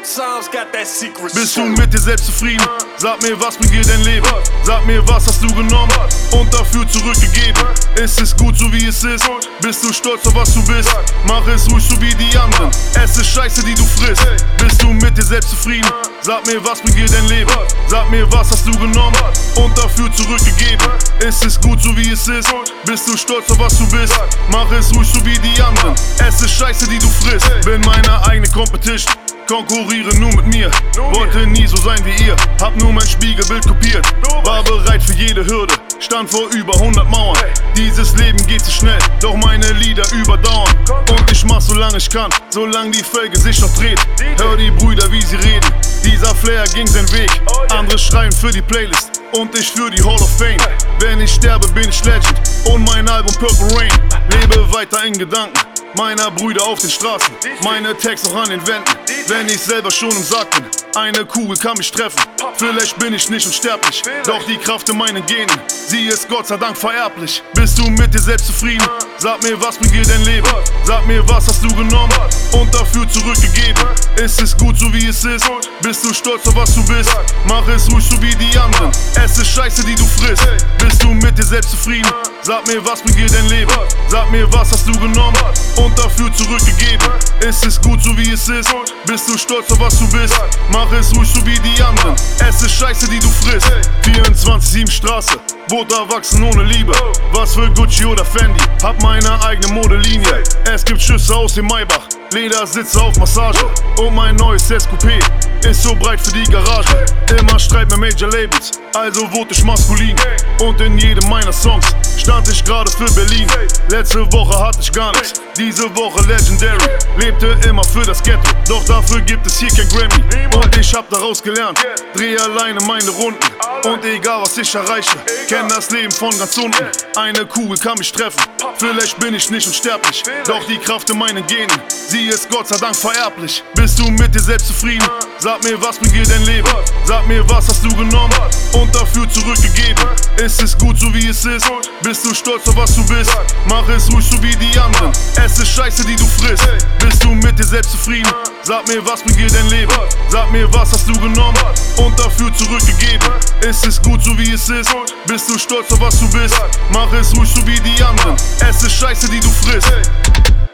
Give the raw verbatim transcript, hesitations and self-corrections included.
Bist du mit dir selbst zufrieden? Sag mir, was bringt dir dein Leben? Sag mir, was hast du genommen und dafür zurückgegeben? Ist es gut, so wie es ist? Bist du stolz auf was du bist? Mach es ruhig, so wie die anderen. Es ist Scheiße, die du frisst. Bist du mit dir selbst zufrieden? Sag mir, was bringt dir dein Leben? Sag mir, was hast du genommen und dafür zurückgegeben? Ist es gut, so wie es ist? Bist du stolz auf was du bist? Mach es ruhig, so wie die anderen. Es ist Scheiße, die du frisst. Bin meine eigene Competition, konkurriere nur mit mir. Wollte nie so sein wie ihr, hab nur mein Spiegelbild kopiert. War bereit für jede Hürde, stand vor über hundert Mauern. Dieses Leben geht zu schnell, doch meine Lieder überdauern. Und ich mach solange ich kann, solange die Felge sich noch dreht. Hör die Brüder, wie sie reden, dieser Flair ging seinen Weg. Andere schreien für die Playlist und ich für die Hall of Fame. Wenn ich sterbe, bin ich Legend und mein Album Purple Rain. Lebe weiter in Gedanken meiner Brüder auf den Straßen, meine Tags noch an den Wänden. Wenn ich selber schon im Sarg bin, eine Kugel kann mich treffen. Vielleicht bin ich nicht unsterblich, doch die Kraft in meinen Genen, sie ist Gott sei Dank vererblich. Bist du mit dir selbst zufrieden? Sag mir, was bringt dir dein Leben? Sag mir, was hast du genommen und dafür zurückgegeben? Ist es gut, so wie es ist? Bist du stolz auf was du bist? Mach es ruhig, so wie die anderen. Es ist Scheiße, die du frisst. Bist du mit dir selbst zufrieden? Sag mir, was bringt dir dein Leben? Sag mir, was hast du genommen und dafür zurückgegeben? Ist es gut, so wie es ist? Bist du stolz auf was du bist? Mach es ruhig, so wie die anderen. Es ist Scheiße, die du frisst. vierundzwanzig sieben Straße, wurde erwachsen ohne Liebe. Was für Gucci oder Fendi, hab meine eigene Modelinie. Es gibt Schüsse aus dem Maybach, Ledersitze auf Massage. Und mein neues S Q P ist so breit für die Garage. Immer Streit mit Major Labels, also wurde ich maskulin. Und in jedem meiner Songs stand ich gerade für Berlin. Letzte Woche hatte ich gar nichts, diese Woche legendary. Lebte immer für das Ghetto, doch dafür gibt es hier kein Grammy. Und ich hab daraus gelernt, dreh alleine meine Runden. Und egal was ich erreiche, kenn das Leben von ganz unten. Eine Kugel kann mich treffen, vielleicht bin ich nicht unsterblich, doch die Kraft in meinen Genen, sie ist Gott sei Dank vererblich. Bist du mit dir selbst zufrieden? Sag mir, was bringt dir dein Leben? Sag mir, was hast du genommen und dafür zurückgegeben? Ist es gut, so wie es ist? Bist du stolz auf was du bist? Mach es ruhig, so wie die anderen. Es ist Scheiße, die du frisst. Bist du mit dir selbst zufrieden? Sag mir, was bringt dir dein Leben? Sag mir, was hast du genommen und dafür zurückgegeben? Ist es gut, so wie es ist? Bist du stolz auf was du bist? Mach es ruhig, so wie die anderen. Es ist Scheiße, die du frisst.